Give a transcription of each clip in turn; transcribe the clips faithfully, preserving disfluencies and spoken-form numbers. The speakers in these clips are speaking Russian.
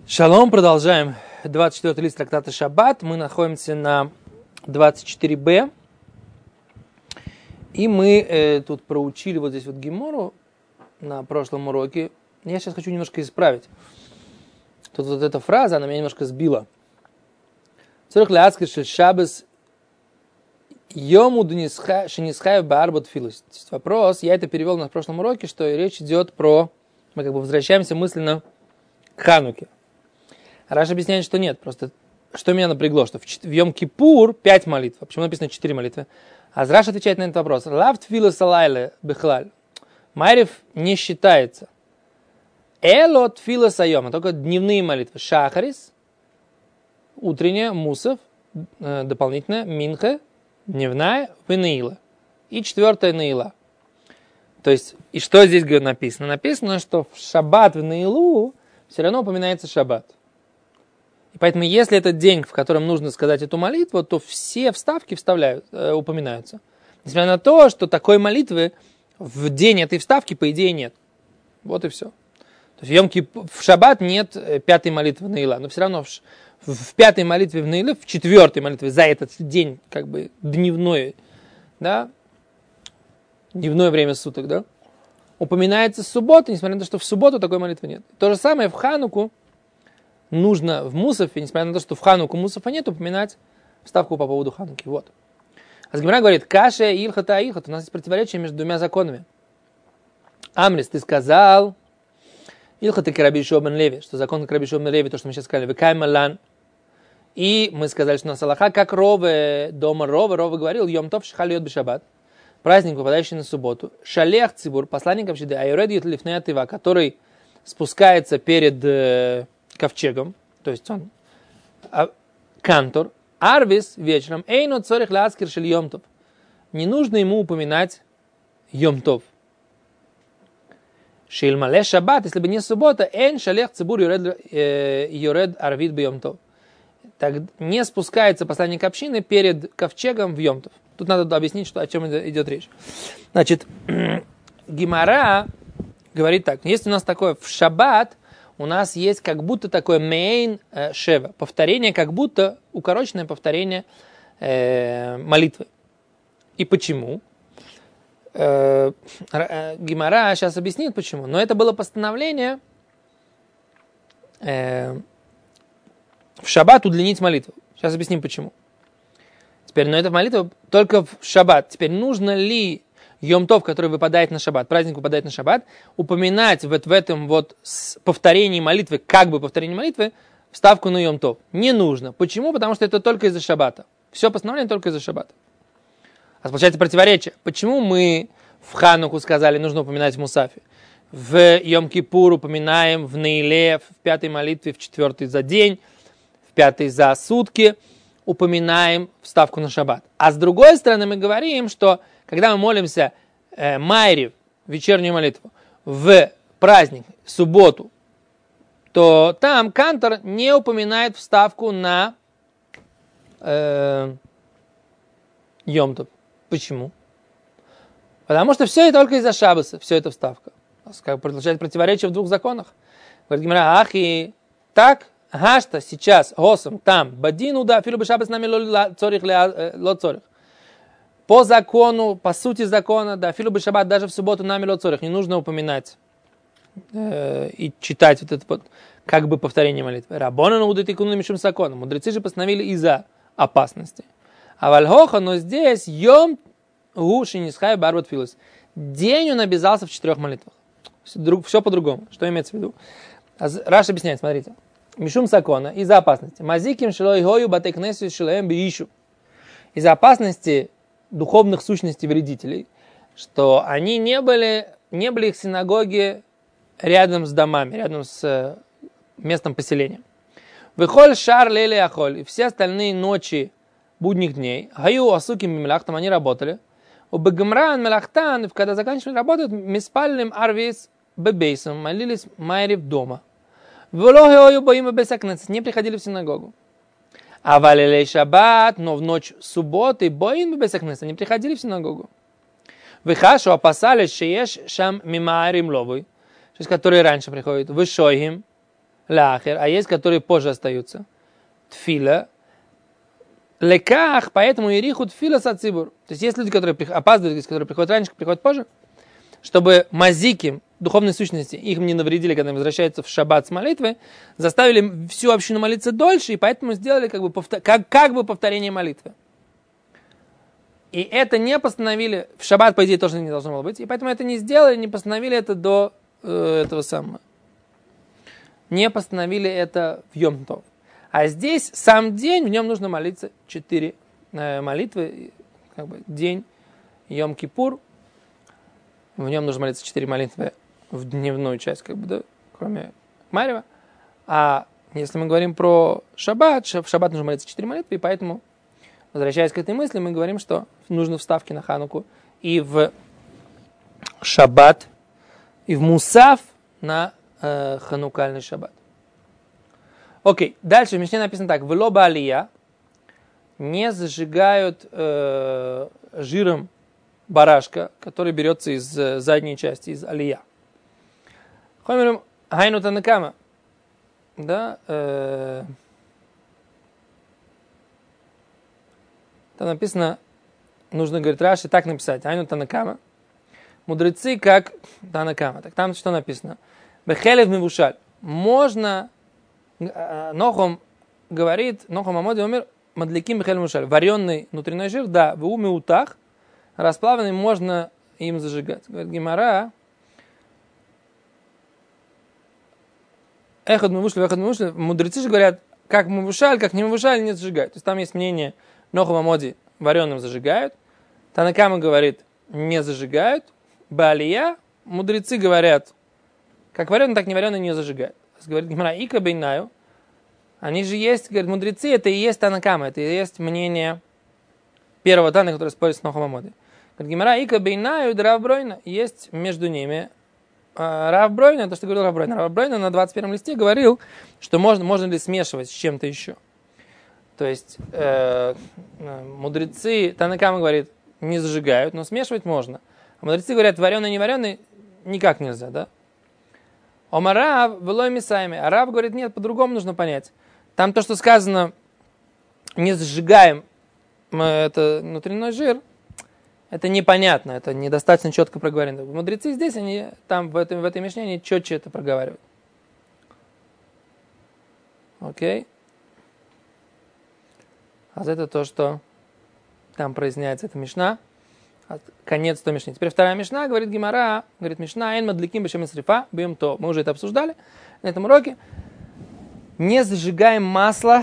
Шалом, продолжаем. двадцать четвёртый лист трактата Шаббат. Мы находимся на двадцать четыре бэ. И мы э, тут проучили вот здесь вот Гемору на прошлом уроке. Я сейчас хочу немножко исправить. Тут вот эта фраза, она меня немножко сбила. Цорих леацкер шель шабес йому шенисхаю баарбот филус. Вопрос, я это перевел на прошлом уроке, что речь идет про... Мы как бы возвращаемся мысленно к Хануке. Раш объясняет, что нет. Просто что меня напрягло, что в Йом-Кипур пять молитв. Почему написано четыре молитвы? А Раш отвечает на этот вопрос. Лав тфила салайле бехлаль. Майрев не считается. Эло тфила сайома. Только дневные молитвы. Шахарис, утренняя, мусов, э, дополнительная, минха, дневная, венеила. И четвертая неила. То есть, и что здесь написано? Написано, что в шаббат в неилу все равно упоминается шаббат. И поэтому, если это день, в котором нужно сказать эту молитву, то все вставки вставляют, э, упоминаются. Несмотря на то, что такой молитвы в день этой вставки, по идее, нет. Вот и все. То есть в, Йом-Кипур, в шаббат нет пятой молитвы Неила, но все равно в, в пятой молитве в Неиле, в четвертой молитве за этот день, как бы дневной, да, дневное время суток, да, упоминается суббота, несмотря на то, что в субботу такой молитвы нет. То же самое в Хануку нужно в Мусафе, несмотря на то, что в Хануку Мусафа нет, упоминать вставку по поводу Хануки. Вот. А Гемара говорит, каша и илхата а илхат. У нас есть противоречие между двумя законами. Амрис, ты сказал, илхата Раби Йошуа бен Леви, что закон как Раби Йошуа бен Леви, то, что мы сейчас сказали, векай малан. И мы сказали, что у нас Аллаха, как Рове, дома Рове, Рове говорил, йом тов шхалиот бешаббат, праздник, выпадающий на субботу, шалех цибур, посланник общеды, айред ют лифней атива, который спускается перед э, ковчегом, то есть он а, кантор, арвис вечером, эйно цорих ласкер шель йомтов. Не нужно ему упоминать йомтов. Шильмале шаббат, если бы не суббота, эйн шалех цибур йоред арвид бе йомтов. Так не спускается посланник общины перед ковчегом в йомтов. Тут надо объяснить, что, о чем идет речь. Значит, Гемара говорит так, если у нас такое в шаббат, у нас есть как будто такое мейн э, шева, повторение, как будто укороченное повторение э, молитвы. И почему? Э, э, Гемара сейчас объяснит почему. Но это было постановление э, в шаббат удлинить молитву. Сейчас объясним почему. Теперь, но эта молитва только в шаббат. Теперь нужно ли Йом-Тов, который выпадает на шаббат, праздник выпадает на шаббат, упоминать вот в этом вот повторении молитвы, как бы повторении молитвы, вставку на Йом-Тов? Не нужно. Почему? Потому что это только из-за шаббата. Все постановление только из-за шаббата. А получается противоречие. Почему мы в Хануку сказали, нужно упоминать в Мусафе? В Йом-Кипур упоминаем, в Неиле, в пятой молитве, в четвертой за день, в пятой за сутки упоминаем вставку на шаббат. А с другой стороны мы говорим, что когда мы молимся э, майрив, вечернюю молитву, в праздник, субботу, то там кантор не упоминает вставку на э, йом-тов. Почему? Потому что все это только из-за шаббаса, все это вставка. Как продолжает противоречие в двух законах. Говорит Гемара, ах и так, гашта сейчас, госом, там, бадину да, филу бешаббас нами ло цорих ло цорих. По закону, по сути закона, да, филу бешаббат, даже в субботу нами ло цорих, не нужно упоминать э, и читать вот это вот, как бы повторение молитвы. Рабона наудит икуну мишум закона. Мудрецы же постановили из-за опасности. А вальхоха, но здесь йом гу шинисхай барбат филус. День он обязался в четырех молитвах. Все по-другому. Что имеется в виду? Раш объясняет, смотрите. Мишум закона, из-за опасности. Мазиким шилой гою батекнесу шилоем биишу. Из-за опасности духовных сущностей вредителей, что они не были, не были их синагоги рядом с домами, рядом с местом поселения. Выхоль шар лели ахоль, и все остальные ночи будних дней, гаю асуким мелахтам, они работали. У бегмран мелахтан, когда заканчивали работать, миспалим арвис бебейсом, молились майрив дома. Вологеою боим бесакнец, не приходили в синагогу. А валилей шаббат, но в ночь субботы, боин бесакнес, они приходили в синагогу. Выхашу опасались, что ешь шам мимаарим ловый, которые раньше приходят. Вышойгим, ляхер, а есть, которые позже остаются. Тфиля. Леках, поэтому ириху тфиля сацибур. То есть есть люди, которые опаздывают, есть, которые приходят раньше, приходят позже, чтобы мазики, духовной сущности, их не навредили, когда они возвращаются в шаббат с молитвы, заставили всю общину молиться дольше, и поэтому сделали как бы, повтор... как, как бы повторение молитвы. И это не постановили, в шаббат, по идее, тоже не должно было быть, и поэтому это не сделали, не постановили это до э, этого самого. Не постановили это в Йом Тов. А здесь сам день, в нем нужно молиться четыре э, молитвы, как бы день Йом Кипур, в нем нужно молиться четыре молитвы в дневную часть, как бы, да, кроме Марева. А если мы говорим про шаббат, в шаббат нужно молиться четыре молитвы, и поэтому, возвращаясь к этой мысли, мы говорим, что нужно вставки на Хануку и в шаббат, и в мусав на э, ханукальный шаббат. Окей, дальше в Мишне написано так. Велоба алия не зажигают э, жиром барашка, который берется из э, задней части, из алия. Хомером хайну танакама. Да, э, там написано, нужно, говорит, Раши так написать. Хайну танакама. Мудрецы как танакама. Так там что написано? Бехелев мивушаль. Можно... Нохом говорит, Нохом Амоди умер, мадликим бехелев мивушаль. Вареный внутренний жир, да, в уме утах, расплавленный, можно им зажигать. Говорит Гемара, эхот мивушаль, эхот мивушаль. Мудрецы же говорят, как мивушаль, как не мивушаль, не зажигают. То есть там есть мнение, Нохом Амоди вареным зажигают. Танакама говорит, не зажигают. Балия, мудрецы говорят, как вареный, так не вареный не зажигают. Говорит Гемара, ика бейнаю. Они же есть, говорят, мудрецы, это и есть Танакама, это и есть мнение первого Тана, который спорит с Нохом Амоди. Говорит Гемара, ика бейнаю, да Рав Бройна. Есть между ними а, Рав Бройна, то, что говорил Рав Бройна. Рав Бройна на двадцать первом листе говорил, что можно, можно ли смешивать с чем-то еще. То есть э, мудрецы, Танакама говорит, не зажигают, но смешивать можно. А мудрецы говорят, вареный, не вареный, никак нельзя, да? Омарав, велой мисайми. А Рав говорит, нет, по-другому нужно понять. Там то, что сказано, не зажигаем это внутренний жир, это непонятно, это недостаточно четко проговорено. Мудрецы здесь, они там в, этом, в этой мишне, они четче это проговаривают. Окей. А это то, что там проясняется эта мишна. Конец той мишны. Теперь вторая мишна, говорит Гемара, говорит мишна, эн мадликим бешем срифа, бьем то. Мы уже это обсуждали на этом уроке. Не зажигаем масло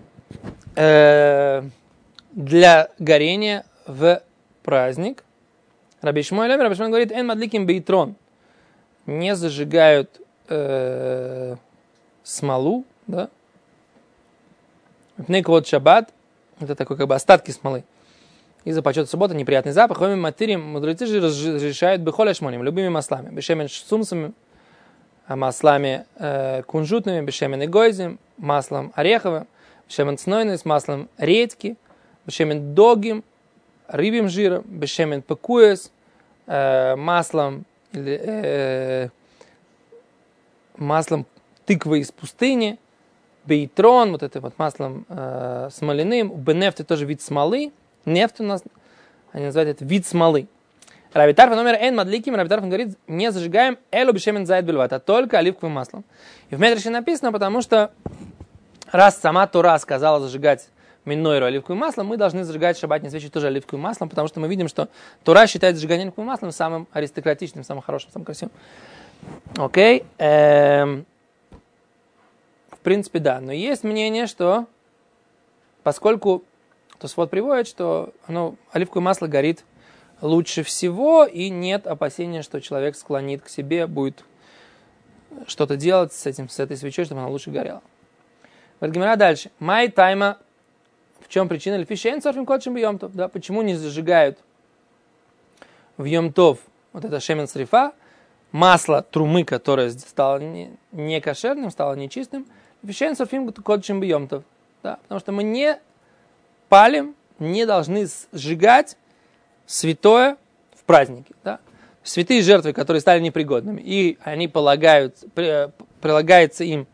э, для горения в праздник. Раби Шмуэль Раби Шмуэль говорит, эн мадликим бейтрон. Не зажигают э, смолу, да? Пнейквот шаббат, это такой как бы остатки смолы. Из-за почета субботы неприятный запах. Хоми матирим, мудрецы же разрешают бехоля шмоним, любыми маслами. Бешемен сумсами, маслами э, кунжутными, бешемен гойзим, маслом ореховым, бешемен цнойным, с маслом редьки, бешемен догим, рыбьим жиром, бешемен пекуэс, э, маслом, э, маслом тыквы из пустыни, бейтрон, вот это вот маслом э, смоляным, бенефт это тоже вид смолы. Нефть у нас, они называют это вид смолы. Раби Тарфон номер эн мадликим, Раби Тарфон говорит, не зажигаем элу бешемен зайд бельват, а только оливковым маслом. И в Медреше написано, потому что раз сама Тора сказала зажигать минойру оливковым маслом, мы должны зажигать шаббатные свечи тоже оливковым маслом, потому что мы видим, что Тора считает зажигание оливковым маслом самым аристократичным, самым хорошим, самым красивым. Окей. Эм... В принципе, да. Но есть мнение, что поскольку то есть вот приводит, что оно, оливковое масло горит лучше всего, и нет опасения, что человек склонит к себе, будет что-то делать с, этим, с этой свечой, чтобы она лучше горела. Говорит Гемара дальше. Май тайма. В чем причина? Льфишейн сорфим котшим бьемтов. Да, почему не зажигают в йомтов вот это шемен срифа, масло трумы, которое стало не, не кошерным, стало нечистым. Льфишейн сорфим котшим бьемтов. Да, потому что мы не палим, не должны сжигать святое в празднике. Да? Святые жертвы, которые стали непригодными, и они полагают, при, прилагается им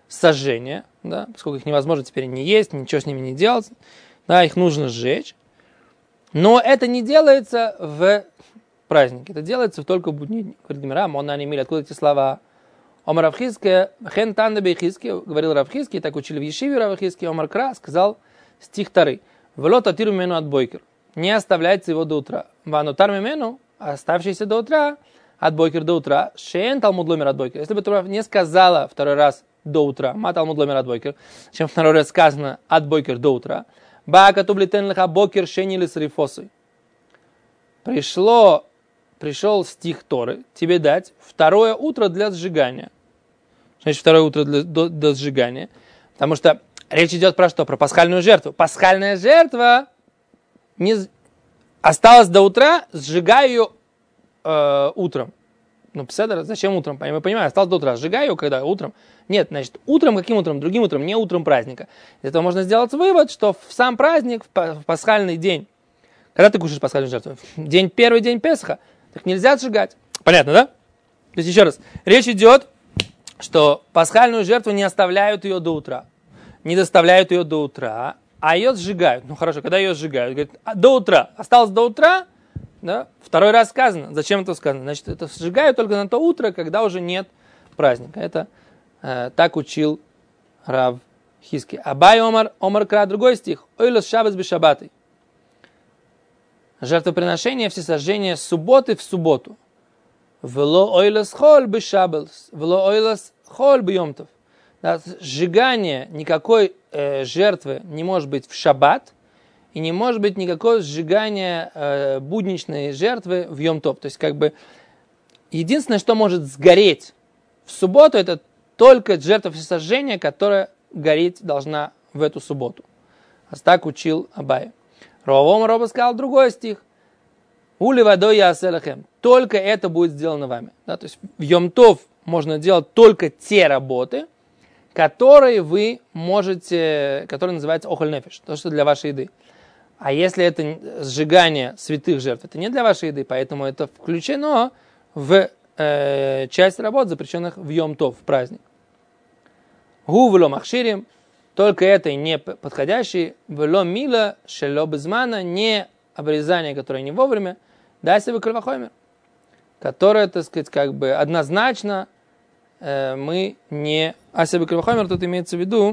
сожжения, да, поскольку их невозможно теперь не есть, ничего с ними не делать, да, их нужно сжечь. Но это не делается в празднике, это делается только в будний дни. Говорит Гемара, Мона не миль, откуда эти слова? Омар Равхизке, хен танда бейхизке, говорил Равхизке, так учили в Ешиве Равхизке, Омар Кра сказал стих второй. Вело татиру мену от бойкер. Не оставляйте его до утра. Ванутар мену, оставшийся до утра, от бойкер до утра. Шен талмуд ломер от бойкер. Если бы Тура не сказала второй раз до утра, ма талмуд ломер от бойкер, чем второй раз сказано от бойкер до утра, ба катублитен леха бокер шенили с рифосой. Пришло, пришел стих Торы, тебе дать второе утро для сжигания. Значит, второе утро для, до, до сжигания. Потому что речь идет про что? Про пасхальную жертву. Пасхальная жертва не осталась до утра, сжигаю ее э, утром. Ну, пседер, зачем утром? Мы понимаем, осталось до утра. Сжигаю ее когда? Утром. Нет, значит, утром, каким утром? Другим утром, не утром праздника. Из этого можно сделать вывод, что в сам праздник, в пасхальный день, когда ты кушаешь пасхальную жертву? День, первый день Песха, так нельзя сжигать. Понятно, да? То есть, еще раз, речь идет, что пасхальную жертву не оставляют ее до утра. Не доставляют ее до утра, а ее сжигают. Ну хорошо, когда ее сжигают? Говорят, до утра. Осталось до утра, да? Второй раз сказано. Зачем это сказано? Значит, это сжигают только на то утро, когда уже нет праздника. Это э, так учил Рав Хизки. Абай Омар, Омар Кра, другой стих. Ойлос шаббат бешаббаты. Жертвоприношение, всесожжение с субботы в субботу. Вело ойлос холь бешаббат. Вело ойлос холь бьемтов. Да, сжигание никакой э, жертвы не может быть в шаббат, и не может быть никакого сжигания э, будничной жертвы в Йом-Тов. То есть, как бы, единственное, что может сгореть в субботу, это только жертва всесожжения, которая гореть должна в эту субботу. А так учил Абай. Ровом Роба сказал другой стих. Ули водой я аселахем. Только это будет сделано вами. Да, то есть, в Йом-Тов можно делать только те работы, которые вы можете, которые называются охоль нефеш, то, что для вашей еды. А если это сжигание святых жертв, это не для вашей еды, поэтому это включено в э, часть работ, запрещенных в Йом-Тов, в праздник. Гу вло махширим, только это не подходящий, вло мила, шело безмана, не обрезание, которое не вовремя, дай себе кальвахоймер, которое, так сказать, как бы однозначно э, мы не... А себе кальвахоймер тут имеется в виду,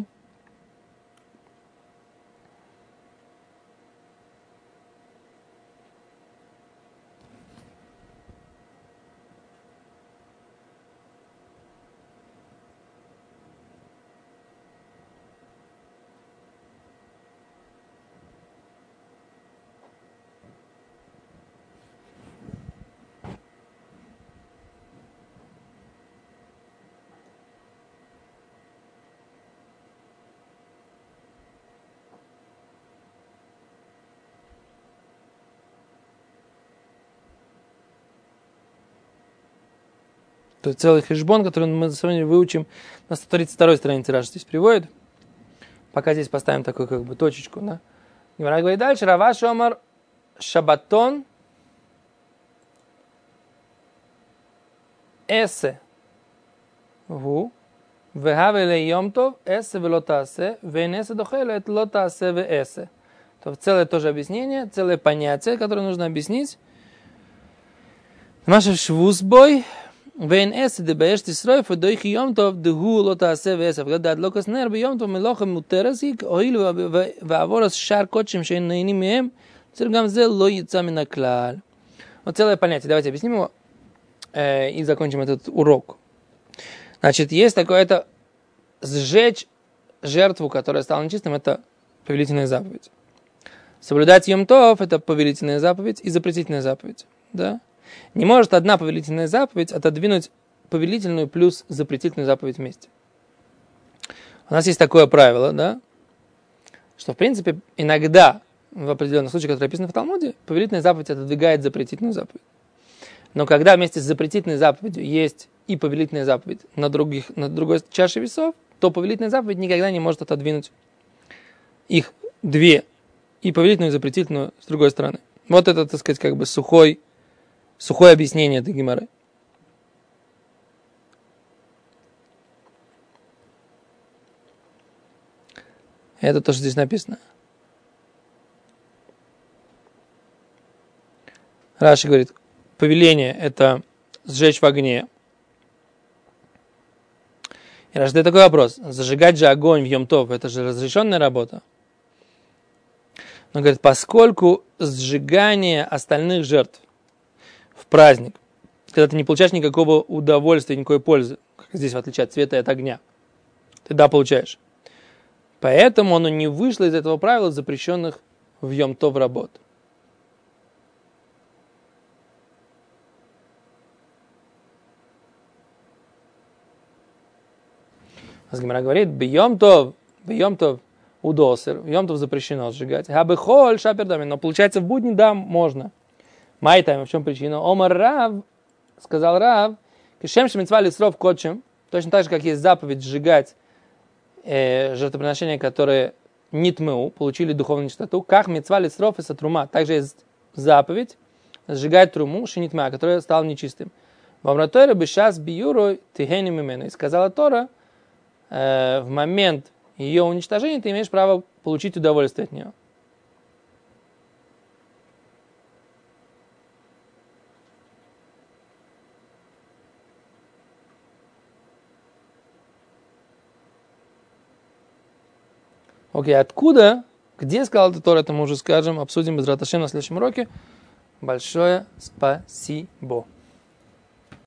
то есть целый хешбон, который мы с вами выучим на сто тридцать второй странице Раши здесь приводит. Пока здесь поставим такую как бы точечку. Да? Гемара говорит дальше. Раваш омар шабатон эсе гу вехавеле йомтов эсе велотасе венесе дохелет лотасе веэсе. То целое тоже объяснение, целое понятие, которое нужно объяснить. Маша швузбой Вен эс де бешти сройф до их йомтов де гу лота севесов когда локас нер би йомтов мелоха мутерасик оил ваворас шар кочим шейн нейни мем цергам зе ло яца мин аклал. Вот целое понятие. Давайте объясним его э, и закончим этот урок. Значит, есть такое, это сжечь жертву, которая стала нечистым, это повелительная заповедь. Соблюдать йом-тов, это повелительная заповедь и запретительная заповедь. Да? Не может одна повелительная заповедь отодвинуть повелительную плюс запретительную заповедь вместе. У нас есть такое правило, да, что, в принципе, иногда, в определенных случаях, которые описаны в Талмуде, повелительная заповедь отодвигает запретительную заповедь. Но когда вместе с запретительной заповедью есть и повелительная заповедь на, других, на другой чаше весов, то повелительная заповедь никогда не может отодвинуть их две, и повелительную, и запретительную с другой стороны. Вот это, так сказать, как бы сухой Сухое объяснение этой гемары. Это то, что здесь написано. Раши говорит, повеление – это сжечь в огне. И Раши задает такой вопрос. Зажигать же огонь в Йом-Тов – это же разрешенная работа. Он говорит, поскольку сжигание остальных жертв в праздник, когда ты не получаешь никакого удовольствия, никакой пользы, как здесь в отличие от света и от огня, ты да получаешь. Поэтому оно не вышло из этого правила, запрещенных в Йом-Тов работ. Гемара говорит, бьем-тов, бьем-тов удосер, бьем-тов запрещено сжигать. Хабы-холь, шапердами, но получается в будни, да, можно. Майтайм, в чем причина? Омар Рав, сказал Рав, кишем шемицвали сров кочем, точно так же, как есть заповедь сжигать э, жертвоприношения, которые нитмеу, получили духовную чистоту, как мицвали сров и сатрума. Также есть заповедь сжигать труму, шинитма, которая стала нечистым. Вамратойра бешас биюрой тихени мимену. И сказала Тора, в момент ее уничтожения ты имеешь право получить удовольствие от нее. Окей, откуда, где сказал этот Тора, это мы уже скажем, обсудим без раташем на следующем уроке. Большое спасибо.